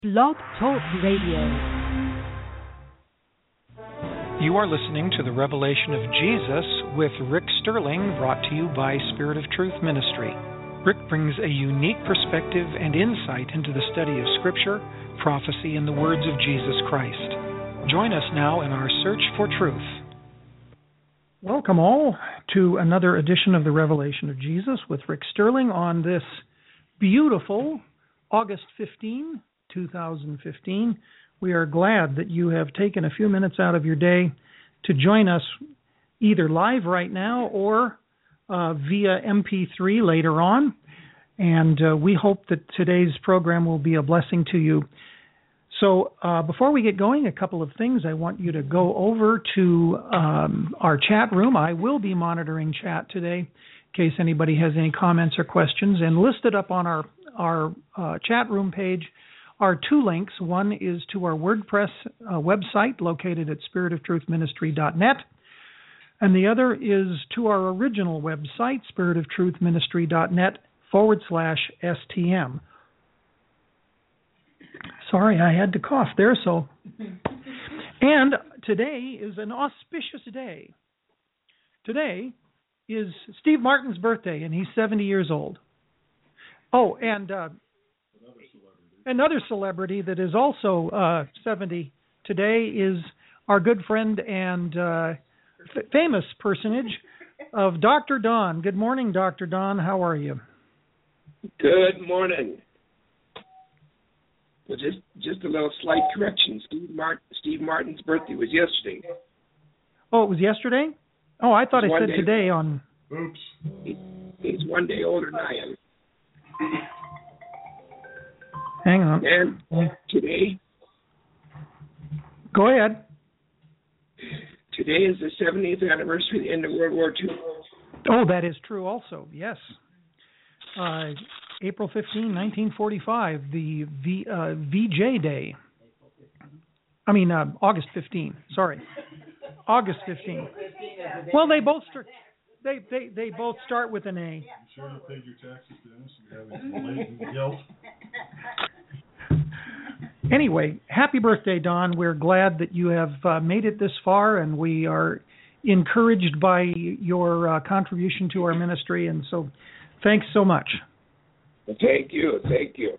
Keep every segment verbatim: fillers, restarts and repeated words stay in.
Blog Talk Radio. You are listening to the Revelation of Jesus with Rick Sterling, brought to you by Spirit of Truth Ministry. Rick brings a unique perspective and insight into the study of Scripture, prophecy, and the words of Jesus Christ. Join us now in our search for truth. Welcome all to another edition of the Revelation of Jesus with Rick Sterling on this beautiful August fifteenth, twenty fifteen. We are glad that you have taken a few minutes out of your day to join us either live right now or uh, via M P three later on. And uh, we hope that today's program will be a blessing to you. So uh, before we get going, a couple of things. I want you to go over to um, our chat room. I will be monitoring chat today in case anybody has any comments or questions. And listed up on our, our uh, chat room page are two links. One is to our WordPress uh, website located at spirit of truth ministry dot net. And the other is to our original website, spirit of truth ministry dot net forward slash S T M. Sorry, I had to cough there. So, and today is an auspicious day. Today is Steve Martin's birthday, and he's seventy years old. Oh, and uh, another celebrity that is also uh, seventy today is our good friend and uh, f- famous personage of Doctor Don. Good morning, Doctor Don. How are you? Good morning. Well, just just a little slight correction. Steve Martin, Steve Martin's birthday was yesterday. Oh, it was yesterday? Oh, I thought I said day, today on... Oops. He, he's one day older than I am. Hang on. And today... Go ahead. Today is the seventieth anniversary of the end of World War Two. Oh, that is true also, yes. Uh, April fifteenth, nineteen forty-five, the v, uh, V J Day. I mean, uh, August fifteenth, sorry. August fifteenth. Well, they both start, they, they, they both start with an A. You sure you paid your taxes, Dennis? You have any latent guilt? Anyway, happy birthday, Don. We're glad that you have uh, made it this far, and we are encouraged by your uh, contribution to our ministry, and so thanks so much. Thank you, thank you.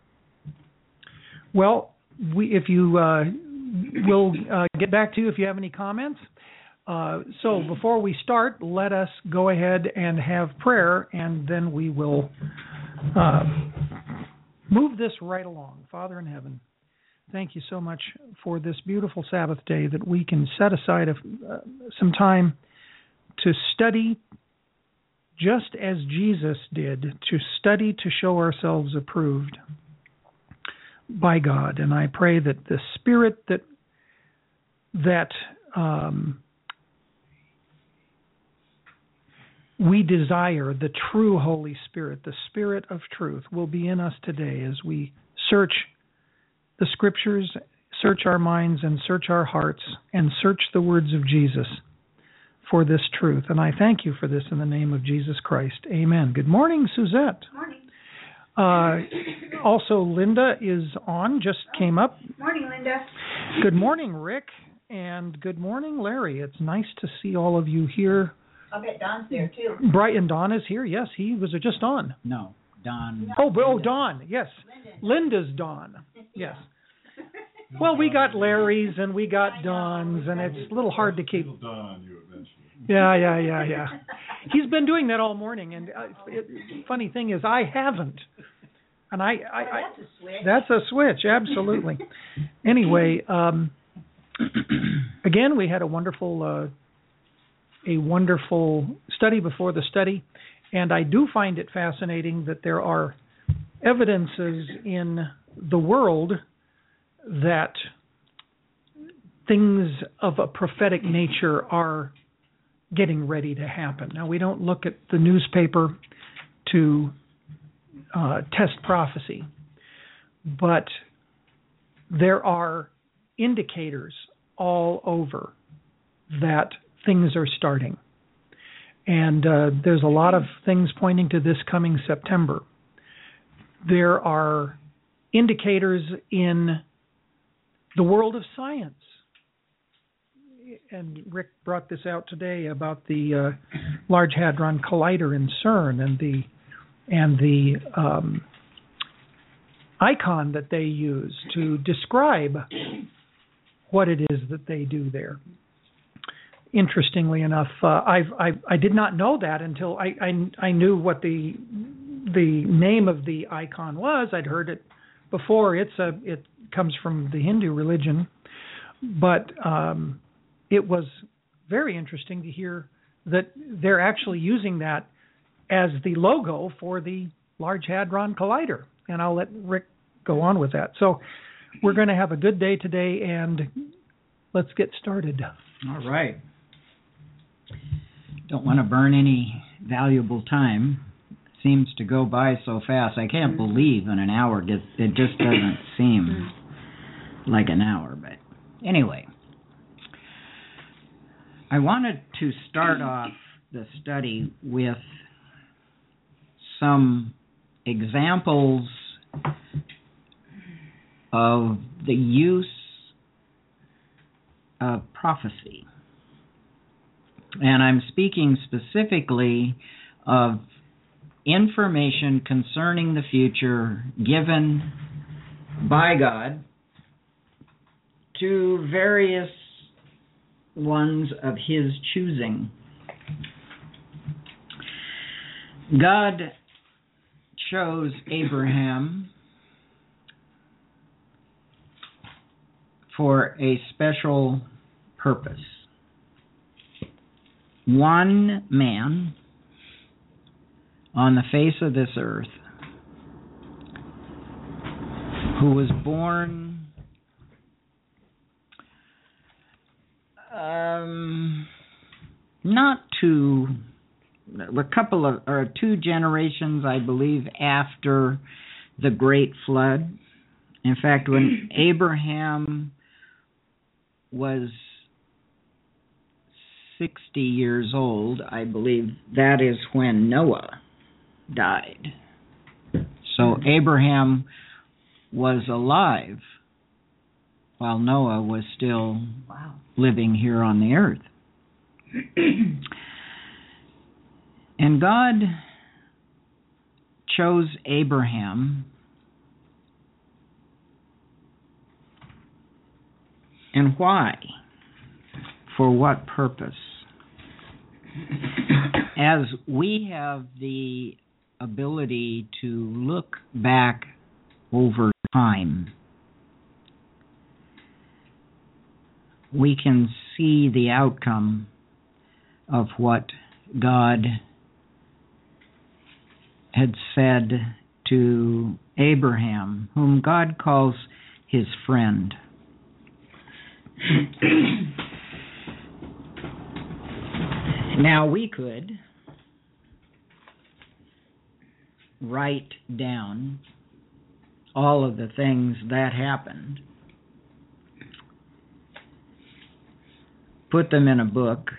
Well, we, if you uh, we'll uh, get back to you if you have any comments. Uh, so before we start, let us go ahead and have prayer, and then we will uh, move this right along. Father in heaven, thank you so much for this beautiful Sabbath day that we can set aside a, uh, some time to study just as Jesus did, to study to show ourselves approved by God. And I pray that the Spirit that that um, we desire, the true Holy Spirit, the Spirit of truth, will be in us today as we search the Scriptures, search our minds and search our hearts, and search the words of Jesus for this truth. And I thank you for this in the name of Jesus Christ. Amen. Good morning, Suzette. Morning. Uh, also, Linda is on, just came up. Morning, Linda. Good morning, Rick. And good morning, Larry. It's nice to see all of you here. I'll bet Don's there, too. Brian Don is here. Yes, he was just on. No, Don. Oh, oh, Don. Yes. Linda's Don. Yes. Well, we got Larry's and we got Don's, and it's a little hard to keep. Don, you eventually. Yeah, yeah, yeah, yeah. He's been doing that all morning, and uh, it, funny thing is, I haven't. And I, I, I that's a switch. That's a switch, absolutely. Anyway, um, again, we had a wonderful, uh, a wonderful study before the study, and I do find it fascinating that there are evidences in the world that things of a prophetic nature are getting ready to happen. Now, we don't look at the newspaper to uh, test prophecy, but there are indicators all over that things are starting. And uh, there's a lot of things pointing to this coming September. There are indicators in the world of science. And Rick brought this out today about the uh, Large Hadron Collider in CERN and the and the um, icon that they use to describe what it is that they do there. Interestingly enough, uh, I've, I I did not know that until I, I I knew what the the name of the icon was. I'd heard it before. It's a it comes from the Hindu religion, but um, it was very interesting to hear that they're actually using that as the logo for the Large Hadron Collider. And I'll let Rick go on with that. So we're going to have a good day today, and let's get started. All right. Don't want to burn any valuable time. Seems to go by so fast. I can't believe in an hour. It just doesn't seem like an hour. But anyway, I wanted to start off the study with some examples of the use of prophecy. And I'm speaking specifically of information concerning the future given by God to various ones of His choosing. God chose Abraham for a special purpose. One man on the face of this earth who was born um, not too a couple of or two generations, I believe, after the Great Flood. In fact, when Abraham was sixty years old, I believe that is when Noah died. So Abraham was alive while Noah was still wow. living here on the earth. And God chose Abraham, and why? For what purpose? As we have the ability to look back over time, we can see the outcome of what God had said to Abraham, whom God calls His friend. Now we could write down all of the things that happened, put them in a book,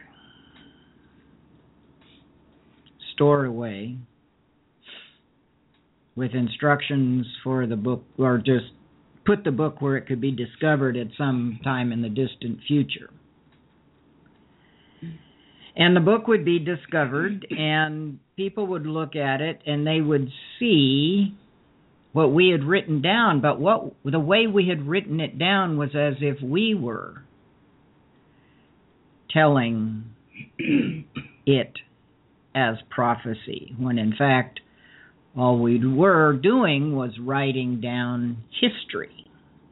store it away, with instructions for the book, or just put the book where it could be discovered at some time in the distant future. And the book would be discovered, and people would look at it, and they would see what we had written down. But what the way we had written it down was as if we were telling it as prophecy, when in fact all we were doing was writing down history.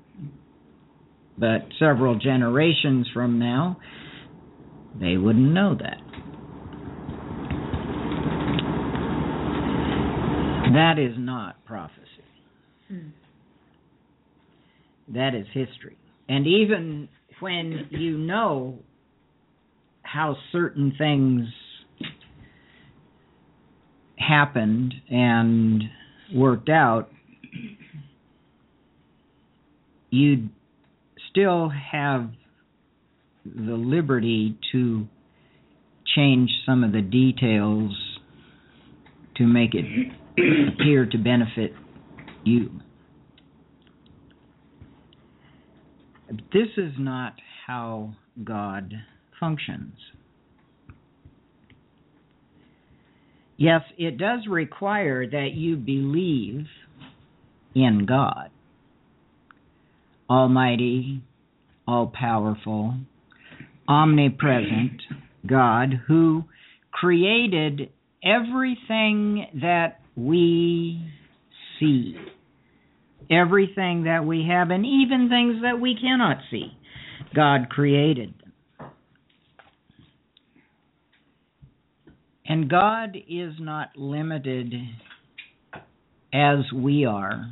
But several generations from now, they wouldn't know that. That is not prophecy. Mm. That is history. And even when you know how certain things happened and worked out, you still have the liberty to change some of the details to make it appear to benefit you. This is not how God functions. Yes, it does require that you believe in God, Almighty, all-powerful, omnipresent God who created everything that we see, everything that we have, and even things that we cannot see. God created them. And God is not limited as we are,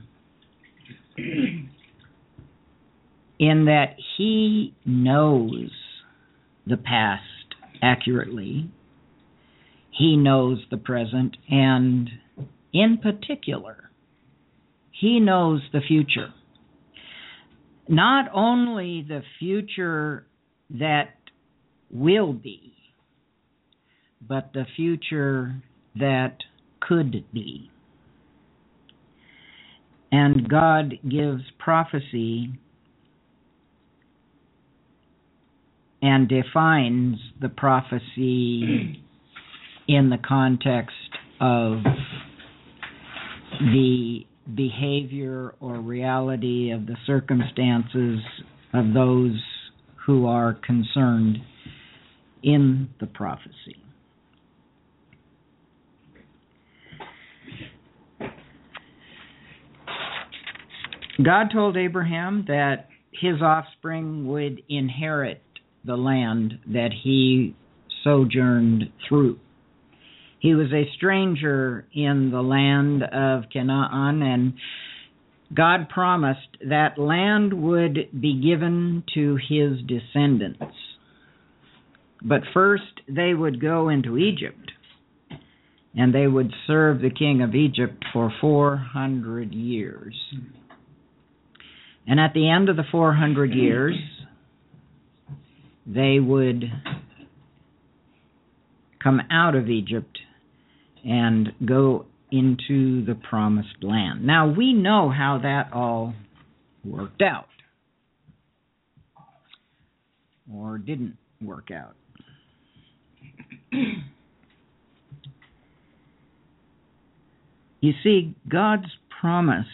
in that He knows the past accurately. He knows the present, and in particular, He knows the future. Not only the future that will be, but the future that could be. And God gives prophecy and defines the prophecy in the context of the behavior or reality of the circumstances of those who are concerned in the prophecy. God told Abraham that his offspring would inherit the land that he sojourned through. He was a stranger in the land of Canaan, and God promised that land would be given to his descendants. But first they would go into Egypt, and they would serve the king of Egypt for four hundred years. And at the end of the four hundred years, they would come out of Egypt and go into the promised land. Now, we know how that all worked out, or didn't work out. You see, God's promise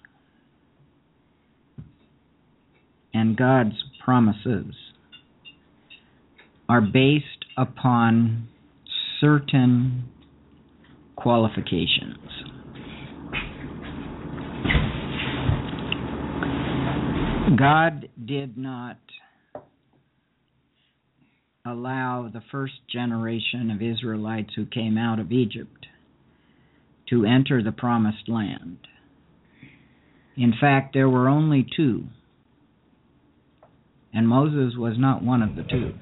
and God's promises are based upon certain qualifications. God did not allow the first generation of Israelites who came out of Egypt to enter the promised land. In fact, there were only two, and Moses was not one of the two,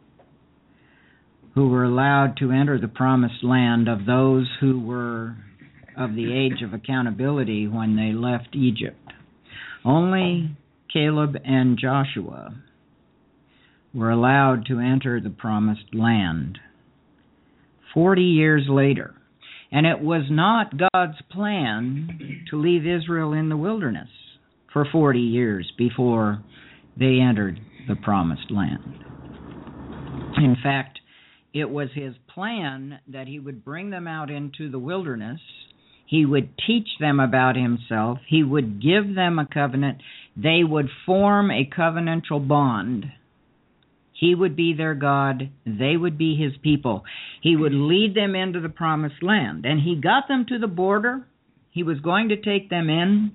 who were allowed to enter the promised land of those who were of the age of accountability when they left Egypt. Only Caleb and Joshua were allowed to enter the promised land forty years later. And it was not God's plan to leave Israel in the wilderness for forty years before they entered the promised land. In fact, it was his plan that he would bring them out into the wilderness. He would teach them about himself. He would give them a covenant. They would form a covenantal bond. He would be their God. They would be his people. He would lead them into the promised land. And he got them to the border. He was going to take them in.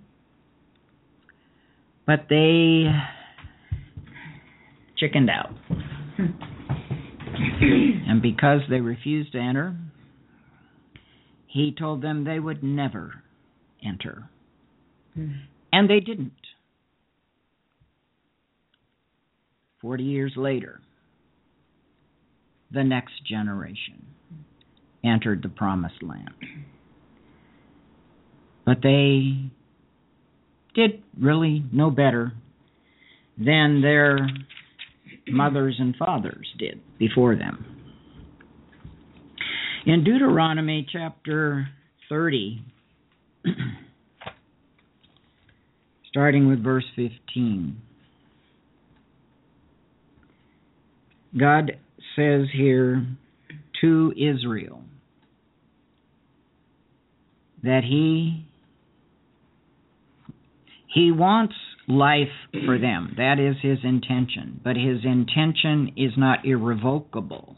But they chickened out. And because they refused to enter, he told them they would never enter. And they didn't. Forty years later, the next generation entered the promised land. But they did really no better than their mothers and fathers did before them. In Deuteronomy chapter thirty, starting with verse fifteen, God says here to Israel that he he wants life for them. That is his intention. But his intention is not irrevocable.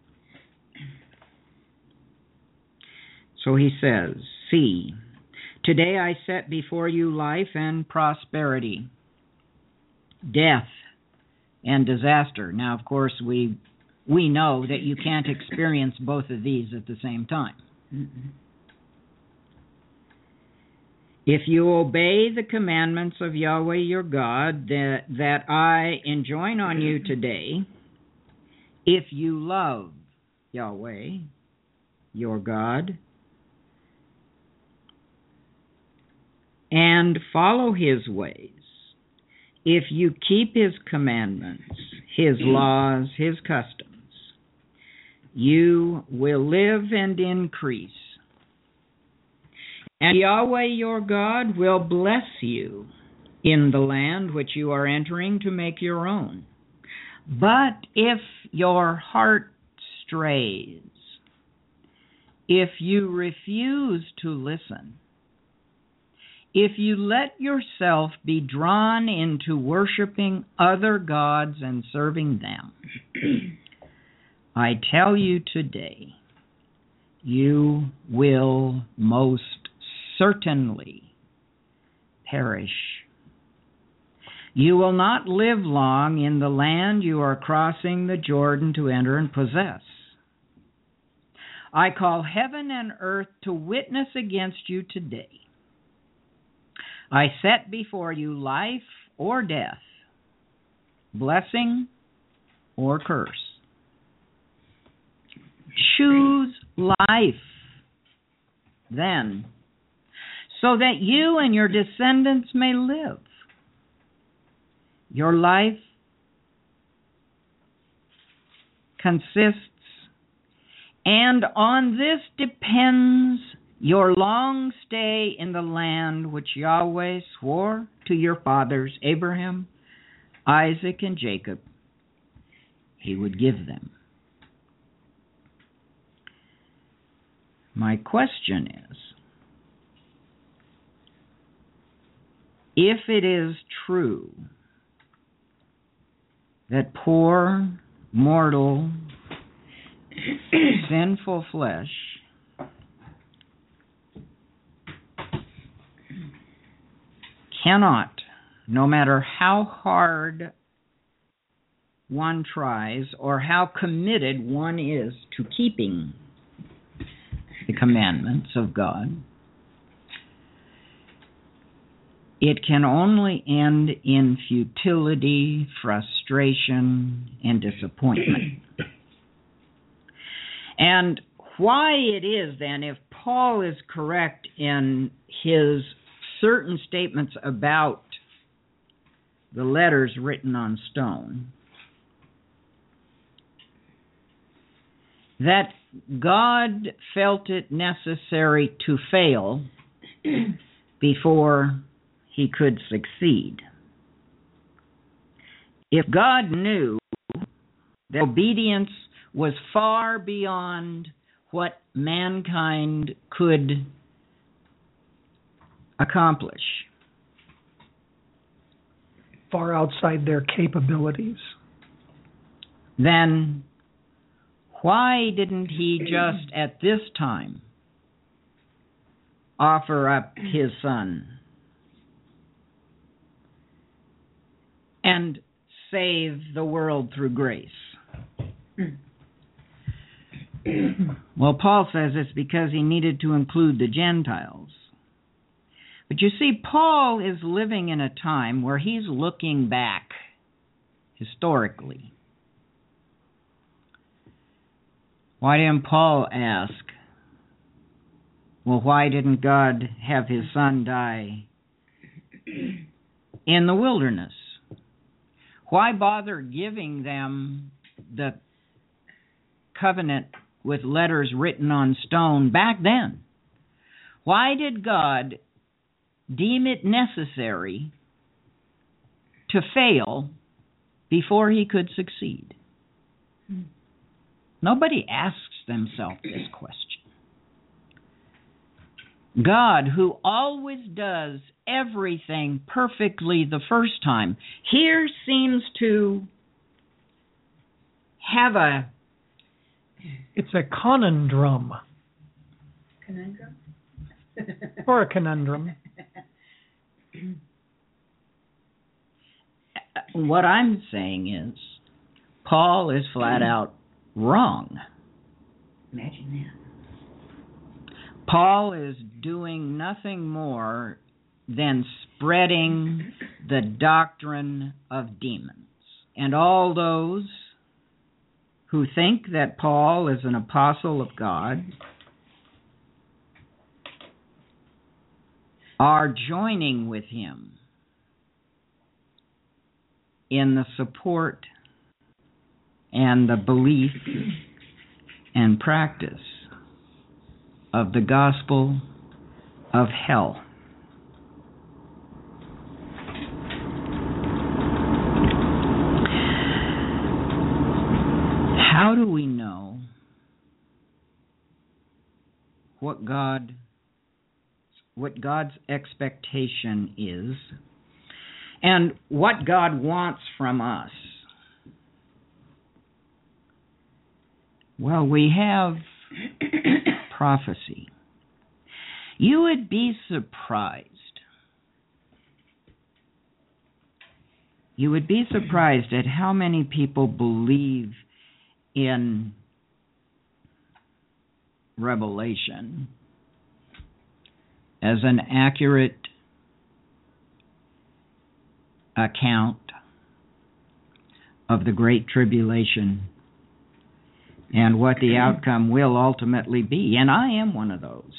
So he says, see, today I set before you life and prosperity, death and disaster. Now, of course, we we know that you can't experience both of these at the same time. Mm-mm. If you obey the commandments of Yahweh your God that, that I enjoin on you today, if you love Yahweh your God and follow his ways, if you keep his commandments, his laws, his customs, you will live and increase. And Yahweh your God will bless you in the land which you are entering to make your own. But if your heart strays, if you refuse to listen, if you let yourself be drawn into worshiping other gods and serving them, I tell you today, you will most certainly perish. You will not live long in the land you are crossing the Jordan to enter and possess. I call heaven and earth to witness against you today. I set before you life or death, blessing or curse. Choose life, then, so that you and your descendants may live. Your life consists, and on this depends your long stay in the land which Yahweh swore to your fathers, Abraham, Isaac, and Jacob, he would give them. My question is, if it is true that poor, mortal, sinful flesh cannot, no matter how hard one tries or how committed one is to keeping the commandments of God, it can only end in futility, frustration, and disappointment. And why it is then, if Paul is correct in his certain statements about the letters written on stone, that God felt it necessary to fail before he could succeed. If God knew that obedience was far beyond what mankind could accomplish, far outside their capabilities, then why didn't he just at this time offer up his son and save the world through grace? Well, Paul says it's because he needed to include the Gentiles. But you see, Paul is living in a time where he's looking back historically. Why didn't Paul ask, well, why didn't God have his son die in the wilderness? Why bother giving them the covenant with letters written on stone back then? Why did God deem it necessary to fail before he could succeed? Nobody asks themselves this question. God, who always does everything perfectly the first time, here seems to have a... It's a conundrum. Conundrum? Or a conundrum. What I'm saying is, Paul is flat out wrong. Imagine that. Paul is doing nothing more than spreading the doctrine of demons. And all those who think that Paul is an apostle of God are joining with him in the support and the belief and practice of the gospel of hell. How do we know what God, what God's expectation is, and what God wants from us? Well, we have prophecy. You would be surprised. You would be surprised at how many people believe in Revelation as an accurate account of the Great Tribulation and what the outcome will ultimately be. And I am one of those.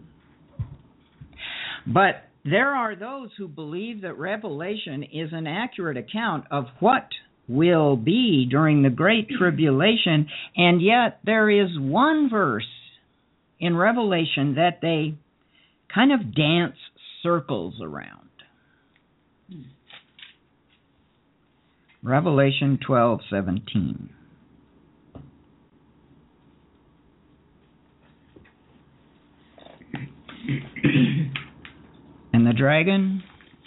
But there are those who believe that Revelation is an accurate account of what will be during the Great Tribulation, and yet there is one verse in Revelation that they kind of dance circles around. Revelation twelve seventeen. And the dragon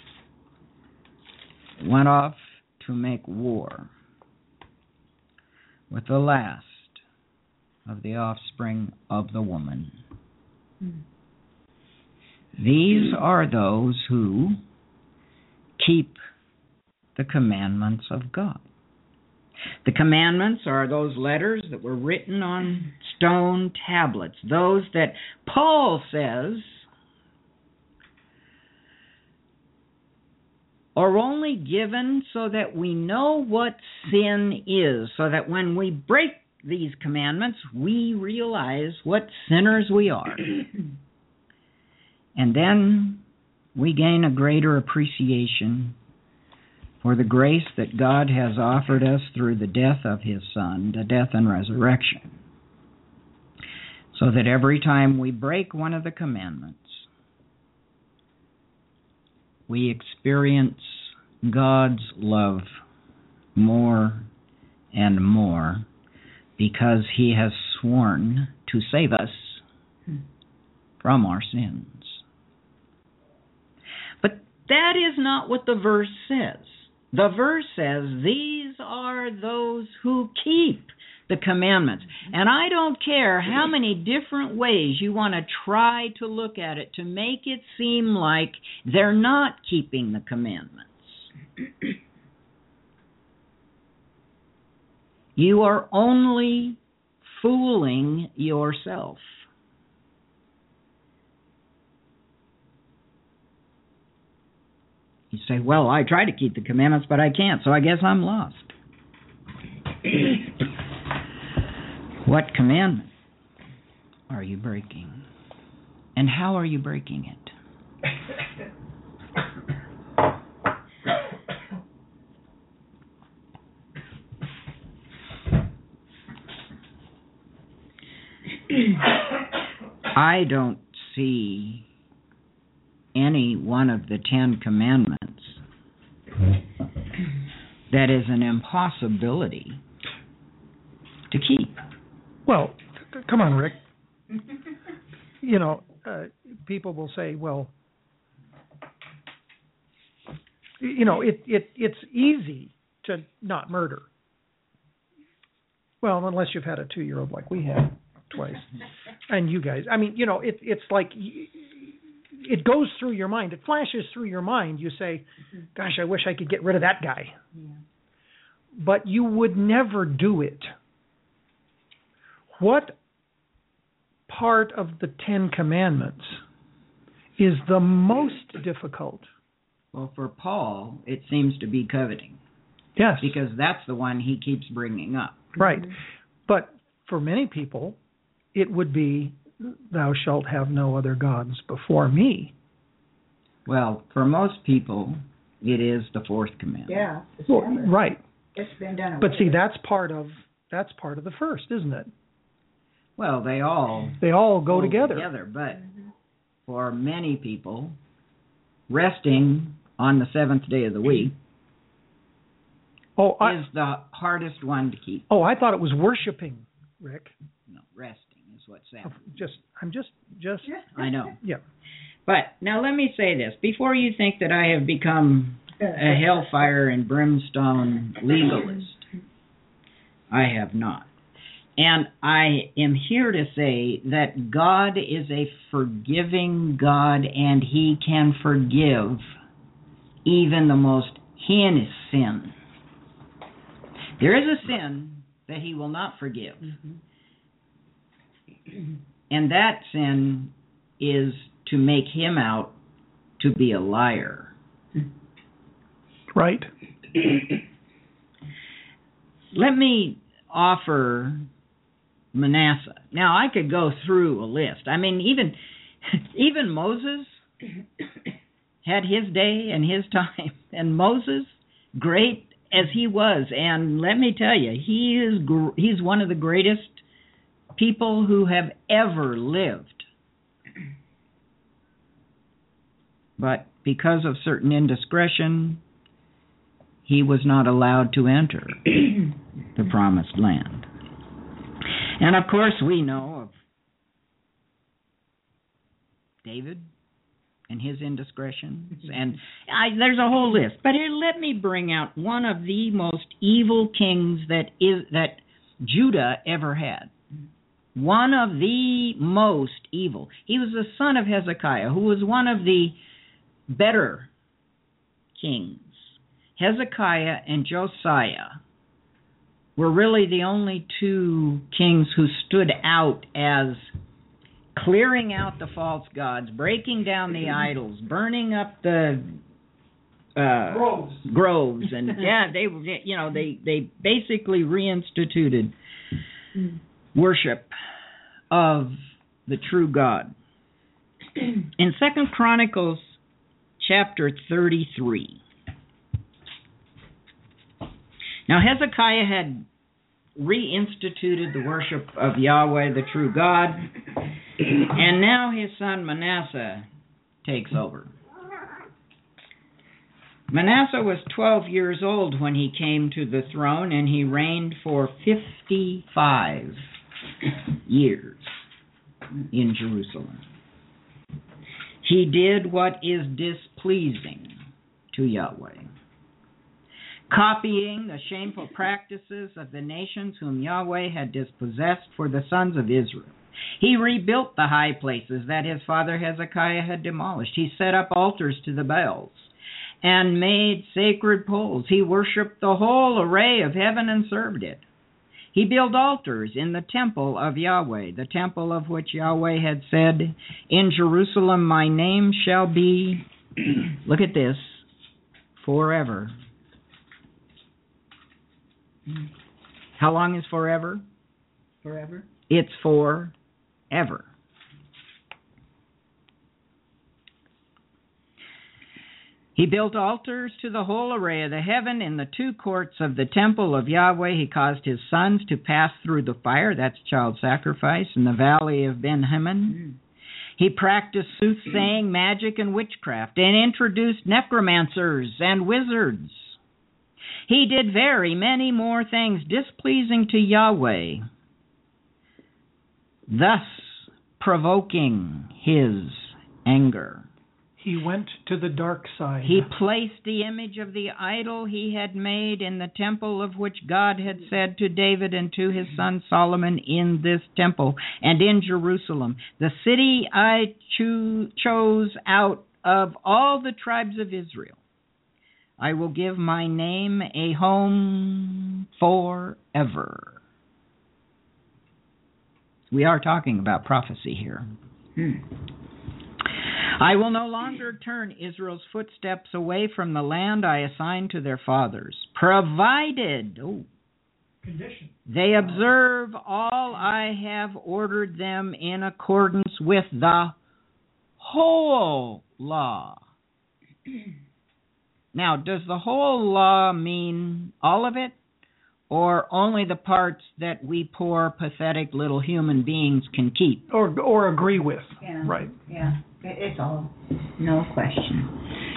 went off to make war with the last of the offspring of the woman. Mm. These are those who keep the commandments of God. The commandments are those letters that were written on stone tablets, those that Paul says are only given so that we know what sin is, so that when we break these commandments, we realize what sinners we are. And then we gain a greater appreciation for the grace that God has offered us through the death of His Son, the death and resurrection. So that every time we break one of the commandments, we experience God's love more and more because He has sworn to save us from our sins. But that is not what the verse says. The verse says, these are those who keep the commandments. And I don't care how many different ways you want to try to look at it to make it seem like they're not keeping the commandments. You are only fooling yourself. You say, well, I try to keep the commandments, but I can't, so I guess I'm lost. What commandment are you breaking? And how are you breaking it? I don't see any one of the Ten Commandments that is an impossibility Well, c- come on, Rick. You know, uh, people will say, well, you know, it, it it's easy to not murder. Well, unless you've had a two-year-old like we had twice, and you guys. I mean, you know, it, it's like it goes through your mind. It flashes through your mind. You say, gosh, I wish I could get rid of that guy. Yeah. But you would never do it. What part of the Ten Commandments is the most difficult? Well, for Paul, it seems to be coveting. Yes. Because that's the one he keeps bringing up. Right. But for many people, it would be, thou shalt have no other gods before me. Well, for most people, it is the fourth commandment. Yeah. It's Well, never- right. It's been done. But away see, with. that's part of that's part of the first, isn't it? Well, they all They all go hold together. together, but Mhm. for many people, resting on the seventh day of the week Oh, I is the hardest one to keep. oh, I thought it was worshiping, Rick. No, resting is what Sabbath. Just I'm just just I know. yeah. But now let me say this. Before you think that I have become a hellfire and brimstone legalist, I have not. And I am here to say that God is a forgiving God, and He can forgive even the most heinous sin. There is a sin that He will not forgive. And that sin is to make Him out to be a liar. Right. Let me offer Manasseh. Now, I could go through a list. I mean, even even Moses had his day and his time. And Moses, great as he was, and let me tell you, he is gr- he's one of the greatest people who have ever lived. But because of certain indiscretion, he was not allowed to enter the promised land. And of course, we know of David and his indiscretions, and I, there's a whole list. But here, let me bring out one of the most evil kings that is that Judah ever had. One of the most evil. He was the son of Hezekiah, who was one of the better kings. Hezekiah and Josiah were really the only two kings who stood out as clearing out the false gods, breaking down the idols, burning up the uh, Groves. groves, and yeah, they were, you know, they they basically reinstituted worship of the true God. In Second Chronicles chapter thirty-three. Now Hezekiah had reinstituted the worship of Yahweh, the true God, and now his son Manasseh takes over. Manasseh was twelve years old when he came to the throne, and he reigned for fifty-five years in Jerusalem. He did what is displeasing to Yahweh, copying the shameful practices of the nations whom Yahweh had dispossessed for the sons of Israel. He rebuilt the high places that his father Hezekiah had demolished. He set up altars to the Baals and made sacred poles. He worshipped the whole array of heaven and served it. He built altars in the temple of Yahweh, the temple of which Yahweh had said, "In Jerusalem my name shall be," look at this, "forever." How long is forever? Forever. It's forever. He built altars to the whole array of the heaven in the two courts of the temple of Yahweh. He caused his sons to pass through the fire, that's child sacrifice, in the valley of Ben Hinnom. He practiced soothsaying, magic, and witchcraft, and introduced necromancers and wizards. He did very many more things displeasing to Yahweh thus provoking his anger. He went to the dark side. He placed the image of the idol he had made in the temple of which God had said to David and to his son Solomon, in this temple and in Jerusalem, the city I cho- chose out of all the tribes of Israel. I will give my name a home forever. We are talking about prophecy here. Hmm. I will no longer turn Israel's footsteps away from the land I assigned to their fathers, provided oh, Condition. they observe all I have ordered them in accordance with the whole law. Now, does the whole law mean all of it, or only the parts that we poor, pathetic little human beings can keep? Or or agree with. Yeah. Right. Yeah. It's all, no question.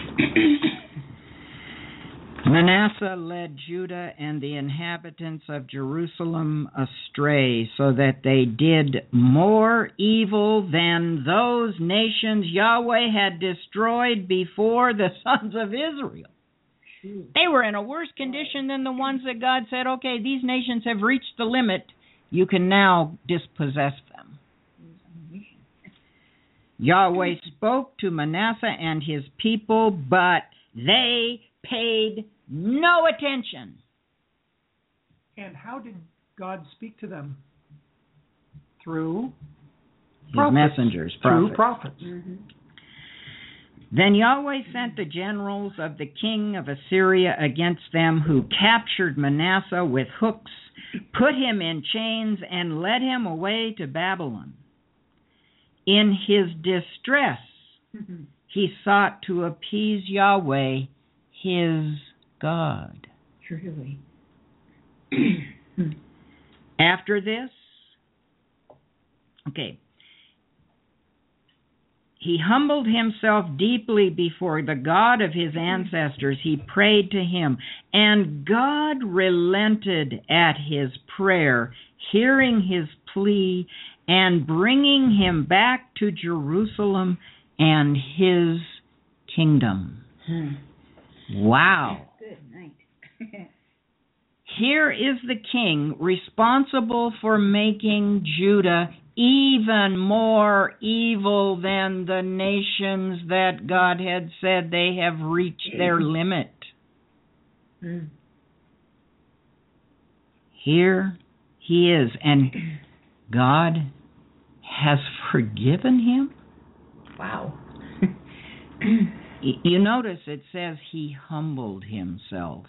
Manasseh led Judah and the inhabitants of Jerusalem astray, so that they did more evil than those nations Yahweh had destroyed before the sons of Israel. They were in a worse condition than the ones that God said, okay, these nations have reached the limit. You can now dispossess them. Yahweh spoke to Manasseh and his people, but they paid no attention. And how did God speak to them? Through His prophets. messengers, prophets. Through prophets. Mm-hmm. Then Yahweh sent the generals of the king of Assyria against them, who captured Manasseh with hooks, put him in chains, and led him away to Babylon. In his distress, mm-hmm. he sought to appease Yahweh, his God. Truly. After this, okay, he humbled himself deeply before the God of his ancestors. He prayed to him, and God relented at his prayer, hearing his plea and bringing him back to Jerusalem and his kingdom. Hmm. Wow. Good night. Here is the king responsible for making Judah even more evil than the nations that God had said they have reached their limit. Hmm. Here he is, and God has forgiven him. Wow. You notice it says he humbled himself.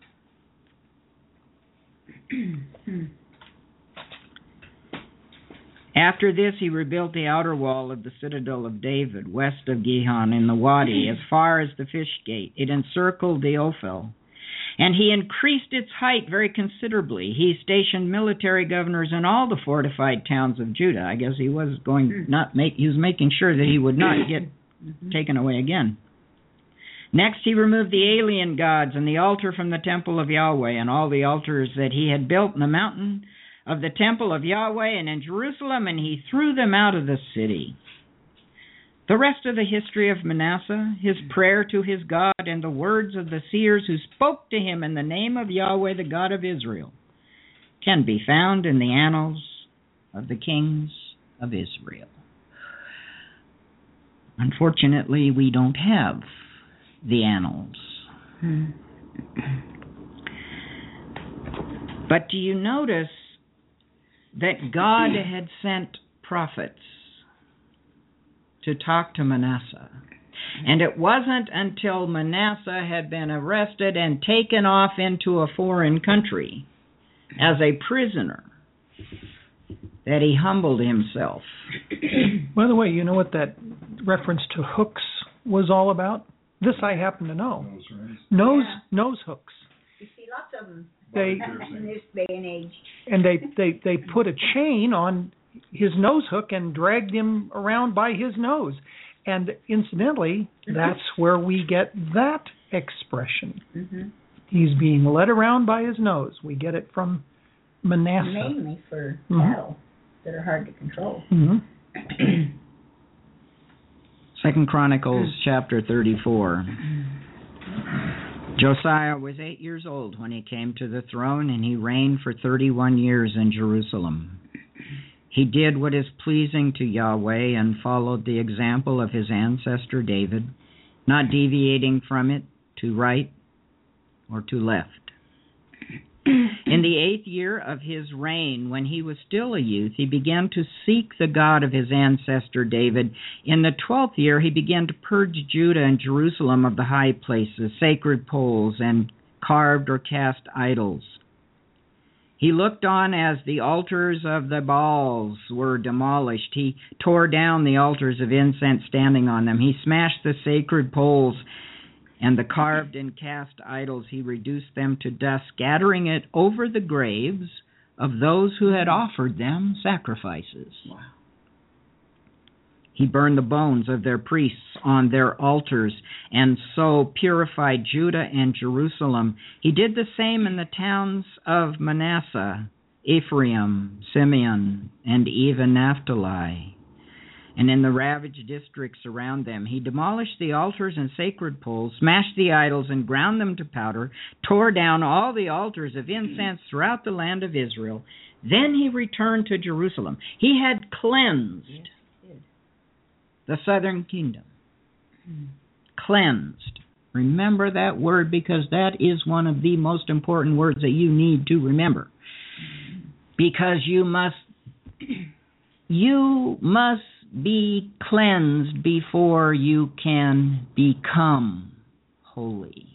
After this, he rebuilt the outer wall of the citadel of David, west of Gihon, in the Wadi, as far as the fish gate. It encircled the Ophel, and he increased its height very considerably. He stationed military governors in all the fortified towns of Judah. I guess he was going not make. He was making sure that he would not get taken away again. Next, he removed the alien gods and the altar from the temple of Yahweh, and all the altars that he had built in the mountain of the temple of Yahweh and in Jerusalem, and he threw them out of the city. The rest of the history of Manasseh, his prayer to his God, and the words of the seers who spoke to him in the name of Yahweh, the God of Israel, can be found in the annals of the kings of Israel. Unfortunately, we don't have the annals. Hmm. But do you notice that God had sent prophets to talk to Manasseh? And it wasn't until Manasseh had been arrested and taken off into a foreign country as a prisoner that he humbled himself. By the way, you know what that reference to hooks was all about? This I happen to know. Nose rings. Nose, Yeah. nose hooks. You see lots of them They in this day and age. and they, they, they put a chain on his nose hook and dragged him around by his nose. And incidentally, that's where we get that expression. Mm-hmm. He's being led around by his nose. We get it from Manasseh. Mainly for Mhm. cattle. that are hard to control. Mm-hmm. Second Chronicles chapter thirty-four. Josiah was eight years old when he came to the throne, and he reigned for thirty-one years in Jerusalem. He did what is pleasing to Yahweh and followed the example of his ancestor David, not deviating from it to right or to left. In the eighth year of his reign, when he was still a youth, he began to seek the God of his ancestor David. In the twelfth year, he began to purge Judah and Jerusalem of the high places, sacred poles, and carved or cast idols. He looked on as the altars of the Baals were demolished. He tore down the altars of incense standing on them. He smashed the sacred poles, and the carved and cast idols, he reduced them to dust, scattering it over the graves of those who had offered them sacrifices. Wow. He burned the bones of their priests on their altars, and so purified Judah and Jerusalem. He did the same in the towns of Manasseh, Ephraim, Simeon, and even Naphtali, and in the ravaged districts around them. He demolished the altars and sacred poles, smashed the idols and ground them to powder, tore down all the altars of incense throughout the land of Israel. Then he returned to Jerusalem. He had cleansed the southern kingdom. Cleansed. Remember that word, because that is one of the most important words that you need to remember. Because you must you must be cleansed before you can become holy.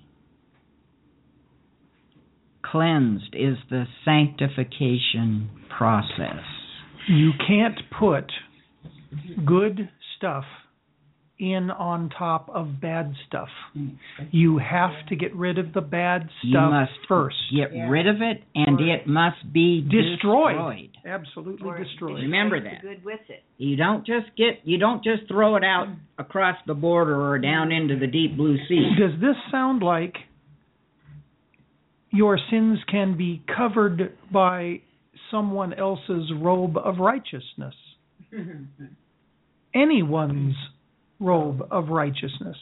Cleansed is the sanctification process. You can't put good stuff in on top of bad stuff. You have to get rid of the bad stuff you must first. Get yeah. rid of it, and or it must be destroyed. destroyed. Absolutely or destroyed. Remember that. Good with it. You don't just get you don't just throw it out across the border or down into the deep blue sea. Does this sound like your sins can be covered by someone else's robe of righteousness? Anyone's robe of righteousness.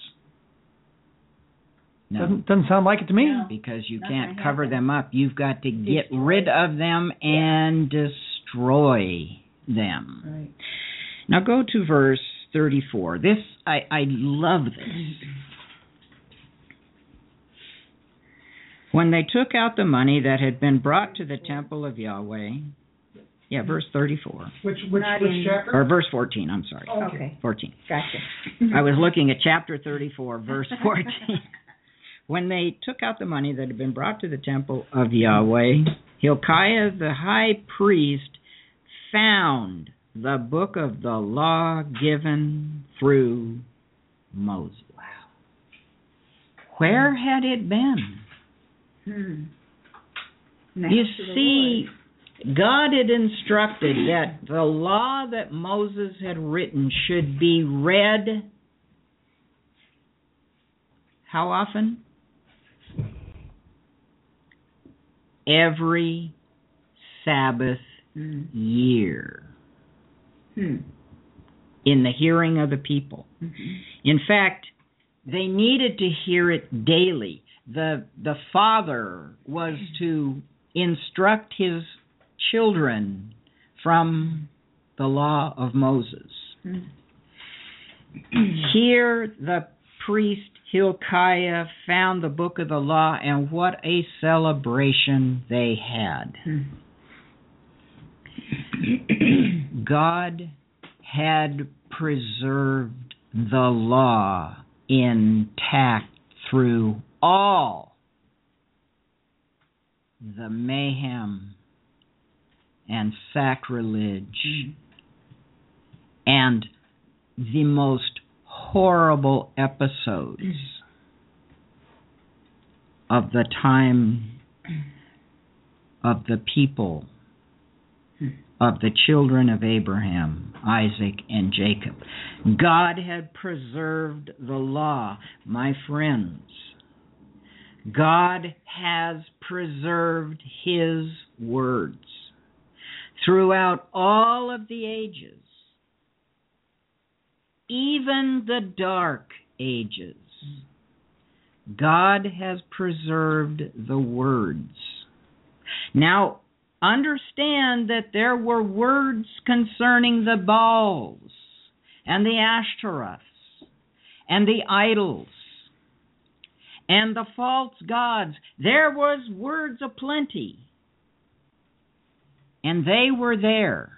No. Doesn't, doesn't sound like it to me. No. Because you Nothing can't cover happens. them up. You've got to get Destroy. rid of them and destroy them. Right. Now go to verse thirty-four. This, I, I love this. When they took out the money that had been brought to the temple of Yahweh, yeah, verse thirty-four. Which which, Not which in- chapter? Or verse fourteen, I'm sorry. Okay. fourteen. Gotcha. I was looking at chapter thirty-four, verse fourteen. When they took out the money that had been brought to the temple of Yahweh, Hilkiah the high priest found the book of the law given through Moses. Wow. Where had it been? Hmm. You Next to the see, Lord. God had instructed that the law that Moses had written should be read how often? Every Sabbath Hmm. year Hmm. in the hearing of the people. Mm-hmm. In fact, they needed to hear it daily. The the father was to instruct his children from the law of Moses. Hmm. Here the priest Hilkiah found the book of the law, and what a celebration they had. Hmm. God had preserved the law intact through all the mayhem and sacrilege Hmm. and the most horrible episodes of the time of the people, of the children of Abraham, Isaac, and Jacob. God had preserved the law, my friends. God has preserved His words throughout all of the ages, even the dark ages, God has preserved the words. Now, understand that there were words concerning the Baals and the Ashtoreths and the idols and the false gods. There was words aplenty, and they were there.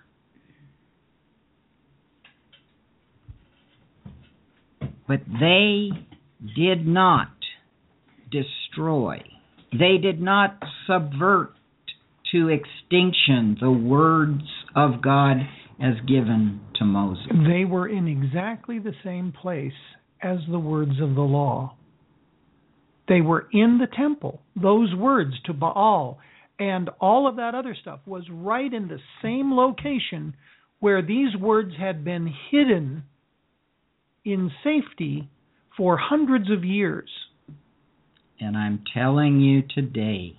But they did not destroy. They did not subvert to extinction the words of God as given to Moses. They were in exactly the same place as the words of the law. They were in the temple. Those words to Baal and all of that other stuff was right in the same location where these words had been hidden in safety for hundreds of years. And I'm telling you today,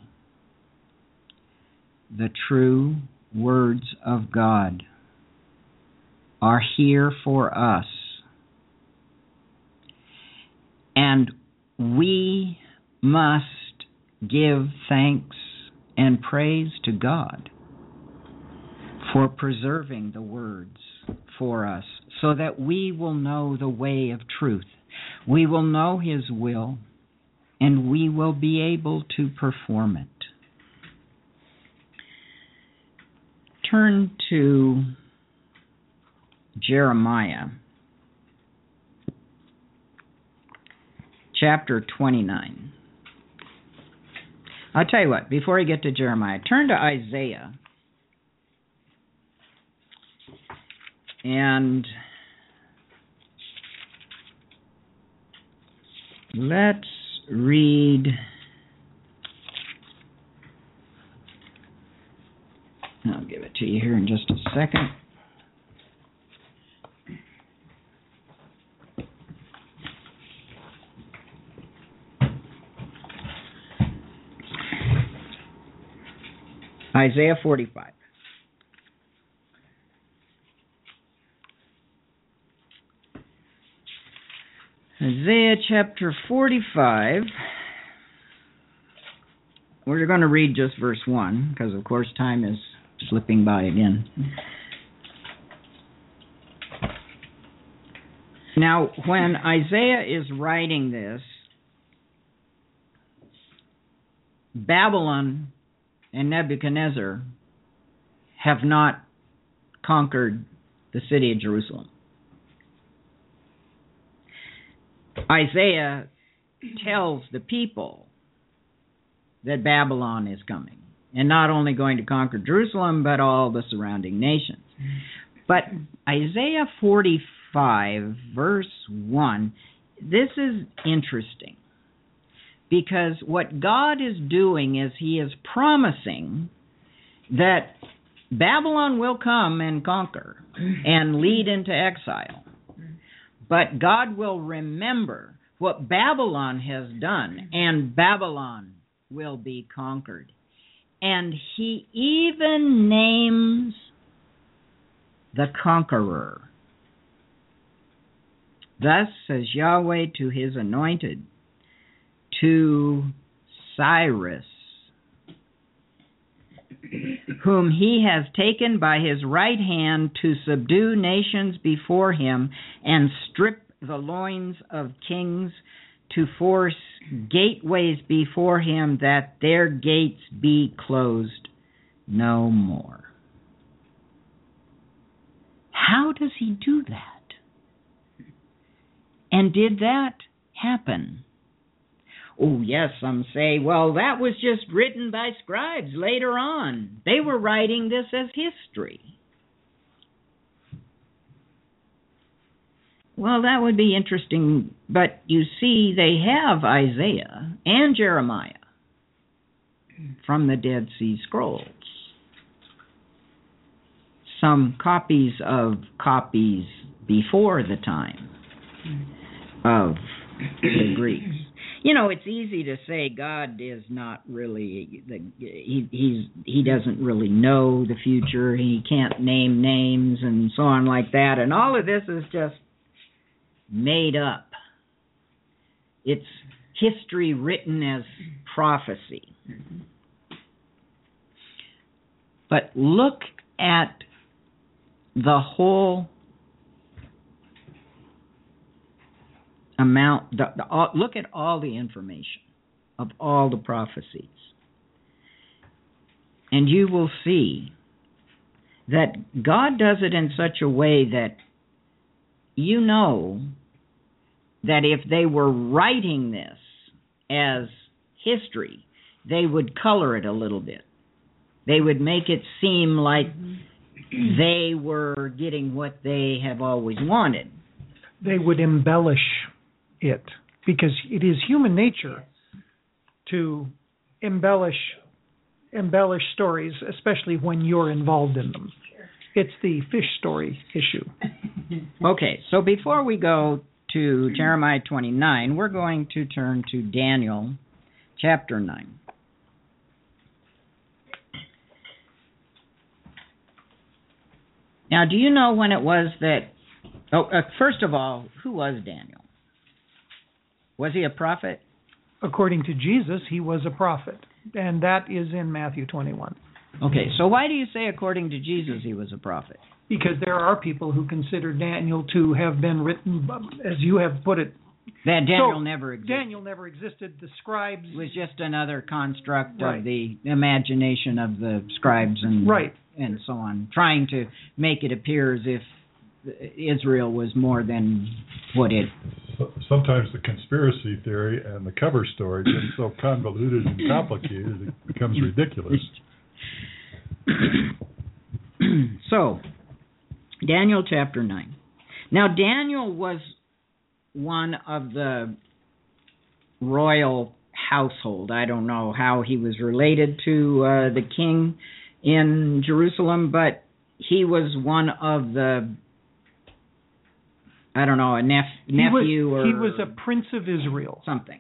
the true words of God are here for us. And we must give thanks and praise to God for preserving the words for us so that we will know the way of truth. We will know His will, and we will be able to perform it. Turn to Jeremiah, chapter twenty-nine. I'll tell you what, before I get to Jeremiah, turn to Isaiah. And let's read I'll give it to you here in just a second. Isaiah forty-five. Isaiah chapter forty-five. We're going to read just verse one, because of course time is slipping by again. Now, when Isaiah is writing this, Babylon and Nebuchadnezzar have not conquered the city of Jerusalem. Isaiah tells the people that Babylon is coming, and not only going to conquer Jerusalem, but all the surrounding nations. But Isaiah forty-five, verse one, this is interesting, because what God is doing is He is promising that Babylon will come and conquer and lead into exile. But God will remember what Babylon has done, and Babylon will be conquered. And He even names the conqueror. Thus says Yahweh to His anointed, to Cyrus, whom He has taken by His right hand to subdue nations before Him and strip the loins of kings, to force gateways before Him, that their gates be closed no more. How does He do that? And did that happen? Oh, yes, some say, well, that was just written by scribes later on. They were writing this as history. Well, that would be interesting, but you see, they have Isaiah and Jeremiah from the Dead Sea Scrolls. Some copies of copies before the time of the Greeks. You know, it's easy to say God is not really the he he's he doesn't really know the future. He can't name names and so on like that. And all of this is just made up. It's history written as prophecy. But look at the whole amount, the, the, all, look at all the information of all the prophecies. And you will see that God does it in such a way that you know that if they were writing this as history, they would color it a little bit. They would make it seem like they were getting what they have always wanted. They would embellish it, because it is human nature to embellish embellish stories, especially when you're involved in them. It's the fish story issue. Okay, so before we go to Jeremiah twenty-nine, we're going to turn to Daniel chapter nine. Now, do you know when it was that... Oh, uh, first of all, who was Daniel? Was he a prophet? According to Jesus, he was a prophet, and that is in Matthew twenty-one. Okay, so why do you say according to Jesus he was a prophet? Because there are people who consider Daniel to have been written, as you have put it. That Daniel so, never existed. Daniel never existed. The scribes... It was just another construct right. of the imagination of the scribes and right. and so on, trying to make it appear as if Israel was more than what it... Sometimes the conspiracy theory and the cover story get so convoluted and complicated it becomes ridiculous. So, Daniel chapter nine. Now, Daniel was one of the royal household. I don't know how he was related to uh, the king in Jerusalem, but he was one of the... I don't know, a nep- nephew he was, or... He was a prince of Israel. Something.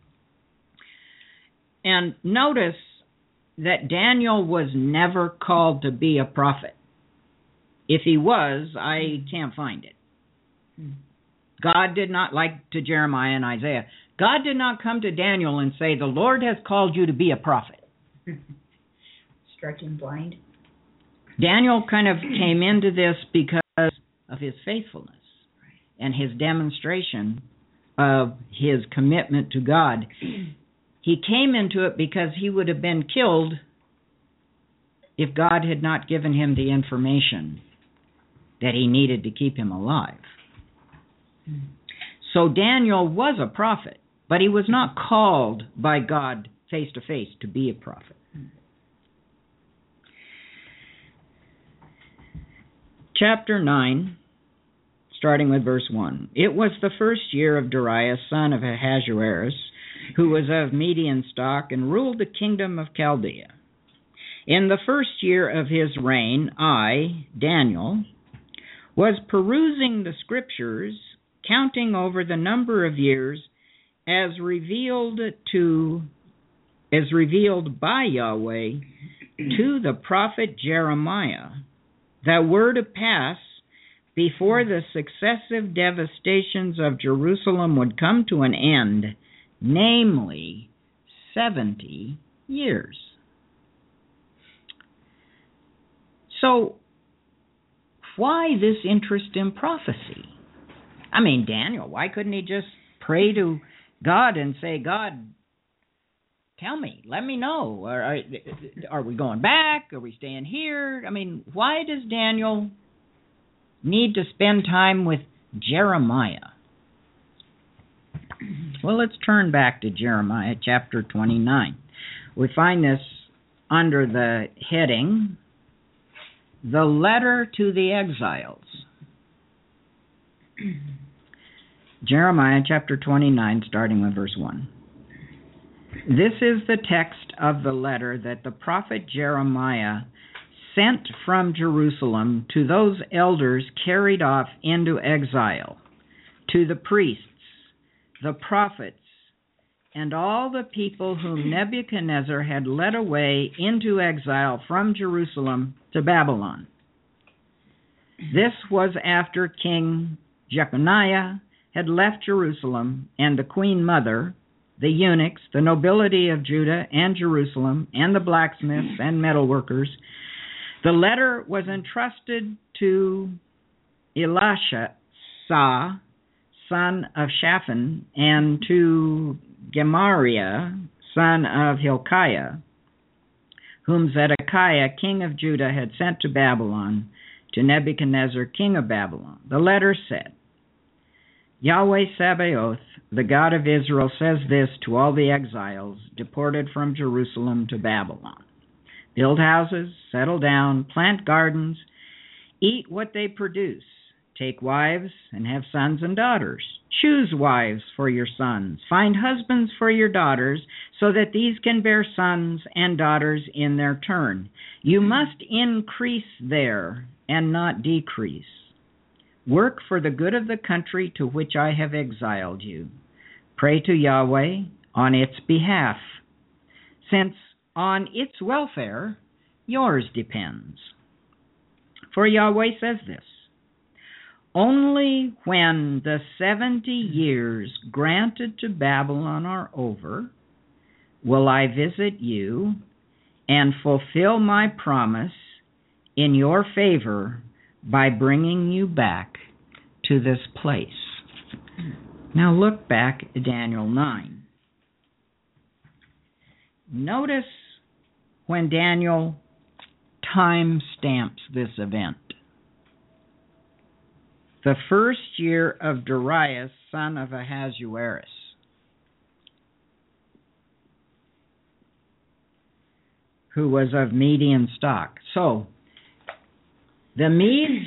And notice that Daniel was never called to be a prophet. If he was, I can't find it. God did not, like to Jeremiah and Isaiah, God did not come to Daniel and say, the Lord has called you to be a prophet. Struck him blind. Daniel kind of came into this because of his faithfulness and his demonstration of his commitment to God. He came into it because he would have been killed if God had not given him the information that he needed to keep him alive. So Daniel was a prophet, but he was not called by God face to face to be a prophet. Chapter nine, starting with verse one. It was the first year of Darius, son of Ahasuerus, who was of Median stock and ruled the kingdom of Chaldea. In the first year of his reign, I, Daniel, was perusing the scriptures, counting over the number of years as revealed to as revealed by Yahweh to the prophet Jeremiah, that were to pass before the successive devastations of Jerusalem would come to an end, namely seventy years. So, why this interest in prophecy? I mean, Daniel, why couldn't he just pray to God and say, God, tell me, let me know. Are, are, are we going back? Are we staying here? I mean, why does Daniel need to spend time with Jeremiah? Well, let's turn back to Jeremiah chapter twenty-nine. We find this under the heading, The Letter to the Exiles. Jeremiah chapter twenty-nine, starting with verse one. This is the text of the letter that the prophet Jeremiah sent from Jerusalem to those elders carried off into exile, to the priests, the prophets, and all the people whom Nebuchadnezzar had led away into exile from Jerusalem to Babylon. This was after King Jeconiah had left Jerusalem, and the queen mother, the eunuchs, the nobility of Judah and Jerusalem, and the blacksmiths and metalworkers. The letter was entrusted to Elisha, son of Shaphan, and to Gemariah, son of Hilkiah, whom Zedekiah, king of Judah, had sent to Babylon, to Nebuchadnezzar, king of Babylon. The letter said, Yahweh Sabaoth, the God of Israel, says this to all the exiles deported from Jerusalem to Babylon. Build houses, settle down, plant gardens, eat what they produce. Take wives and have sons and daughters. Choose wives for your sons. Find husbands for your daughters, so that these can bear sons and daughters in their turn. You must increase there and not decrease. Work for the good of the country to which I have exiled you. Pray to Yahweh on its behalf, since on its welfare yours depends. For Yahweh says this, only when the seventy years granted to Babylon are over, will I visit you and fulfill my promise in your favor by bringing you back to this place. Now look back at Daniel nine. Notice when Daniel time stamps this event. The first year of Darius, son of Ahasuerus. Who was of Median stock. So, the Medes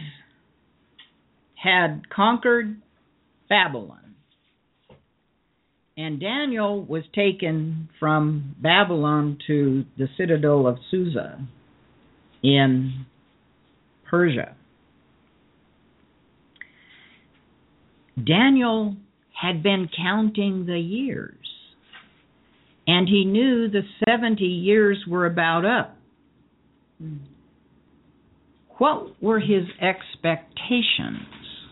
had conquered Babylon. And Daniel was taken from Babylon to the citadel of Susa in Persia. Daniel had been counting the years, and he knew the seventy years were about up. What were his expectations?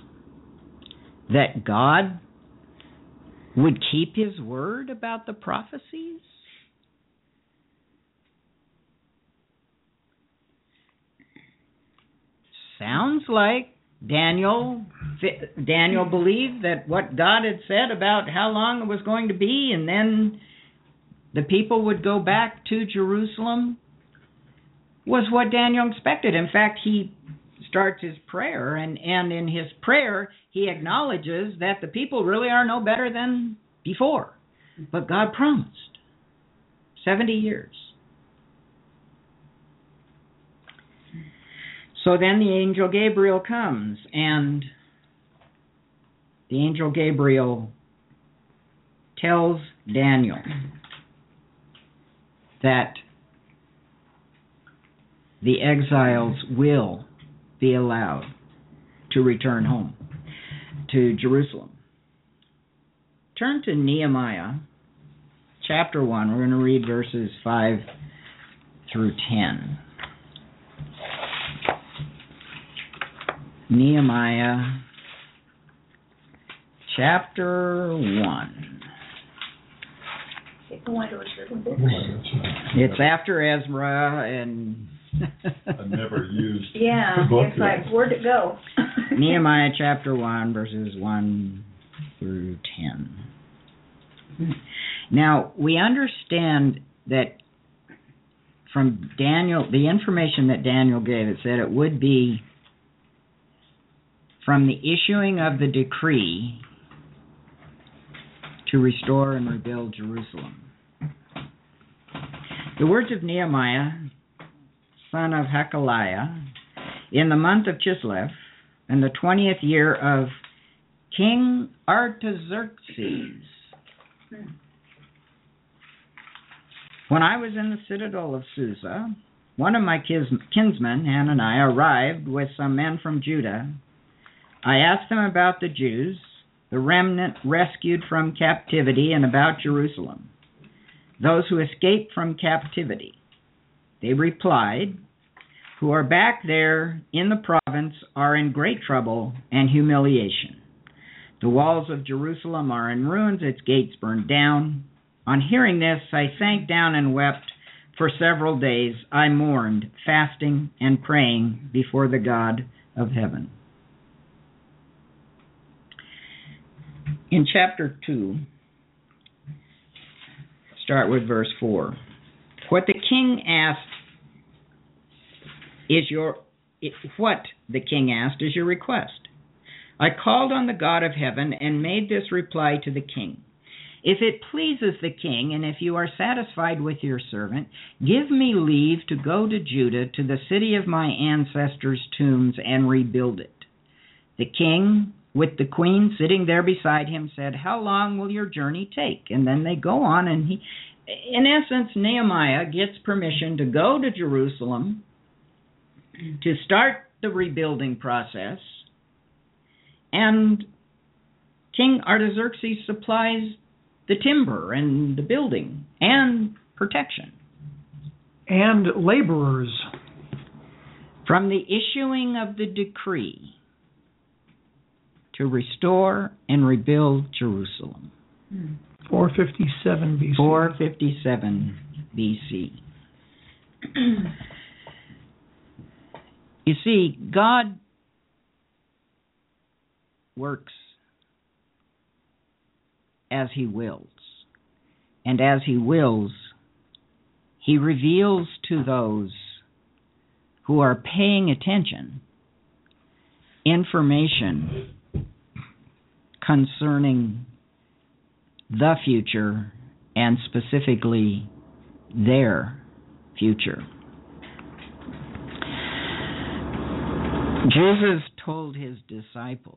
That God would keep his word about the prophecies? Sounds like Daniel Daniel believed that what God had said about how long it was going to be, and then the people would go back to Jerusalem, was what Daniel expected. In fact, he starts his prayer, and, and in his prayer, he acknowledges that the people really are no better than before. But God promised seventy years. So then the angel Gabriel comes, and the angel Gabriel tells Daniel that the exiles will be allowed to return home to Jerusalem. Turn to Nehemiah chapter one. We're going to read verses five through ten. Nehemiah chapter one. It's after Ezra, and I never used yeah, the book it's like, where'd it go? Nehemiah chapter one, verses one through ten. Now, we understand that from Daniel, the information that Daniel gave, it said it would be from the issuing of the decree to restore and rebuild Jerusalem. The words of Nehemiah, son of Hakaliah, in the month of Chislev, in the twentieth year of King Artaxerxes, when I was in the citadel of Susa, one of my kinsmen, Hananiah, arrived with some men from Judah. I asked them about the Jews the remnant rescued from captivity, and about Jerusalem, those who escaped from captivity. They replied, who are back there in the province are in great trouble and humiliation. The walls of Jerusalem are in ruins, its gates burned down. On hearing this, I sank down and wept. For several days I mourned, fasting and praying before the God of heaven. In chapter two, start with verse four. What the king asked is your what the king asked is your request. I called on the God of heaven and made this reply to the king. If it pleases the king, and if you are satisfied with your servant, give me leave to go to Judah, to the city of my ancestors' tombs, and rebuild it. The king, with the queen sitting there beside him, said, how long will your journey take? And then they go on, and he, in essence, Nehemiah gets permission to go to Jerusalem to start the rebuilding process, and King Artaxerxes supplies the timber and the building and protection. And laborers. From the issuing of the decree to restore and rebuild Jerusalem. four fifty-seven B C. four fifty-seven B C. You see, God works as He wills. And as He wills, He reveals to those who are paying attention information concerning the future and specifically their future. Jesus told His disciples,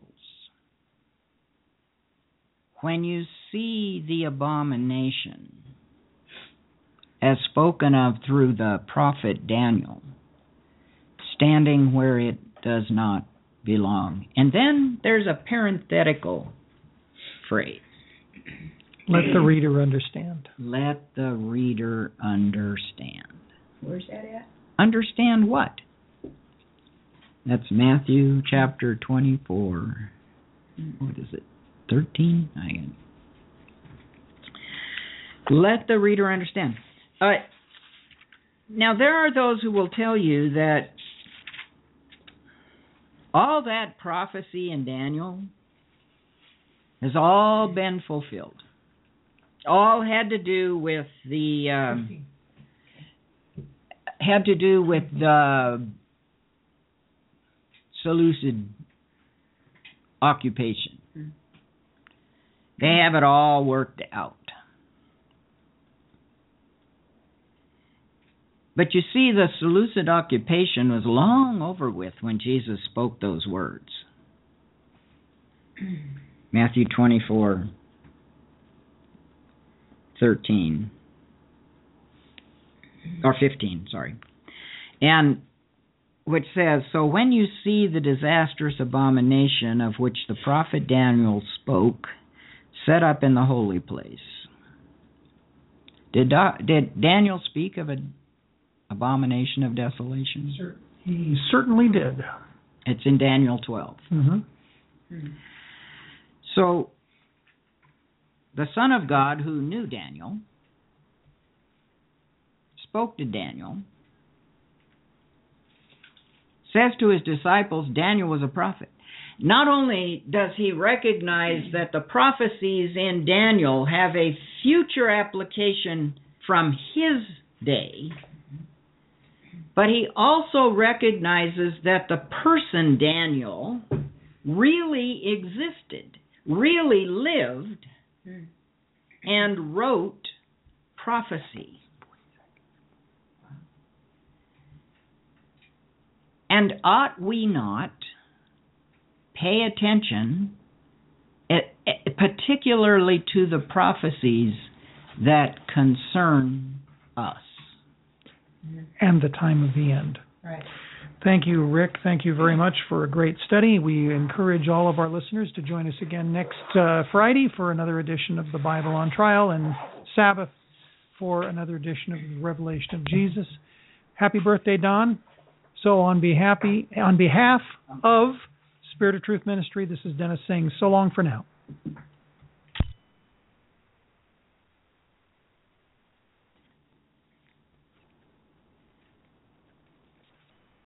when you see the abomination as spoken of through the prophet Daniel, standing where it does not belong. And then there's a parenthetical phrase. Let the reader understand. Let the reader understand. Where's that at? Understand what? That's Matthew chapter twenty-four. What is it? thirteen? I can... Let the reader understand. Uh, now, there are those who will tell you that all that prophecy in Daniel has all been fulfilled. All had to do with the um, had to do with the Seleucid occupation. They have it all worked out. But you see, the Seleucid occupation was long over with when Jesus spoke those words. Matthew twenty-four, thirteen. Or fifteen, sorry. And which says, so when you see the disastrous abomination of which the prophet Daniel spoke, set up in the holy place. Did, did Daniel speak of an abomination of desolation? He certainly did. It's in Daniel twelve. Mm-hmm. So, the Son of God, who knew Daniel, spoke to Daniel, says to his disciples, Daniel was a prophet. Not only does he recognize that the prophecies in Daniel have a future application from his day, but he also recognizes that the person Daniel really existed, really lived, and wrote prophecy. And ought we not pay attention, particularly to the prophecies that concern us? And the time of the end. Right. Thank you, Rick. Thank you very much for a great study. We encourage all of our listeners to join us again next uh, Friday for another edition of the Bible on Trial, and Sabbath for another edition of the Revelation of Jesus. Happy birthday, Don. So on behalf, on behalf of Spirit of Truth Ministry, this is Dennis saying so long for now.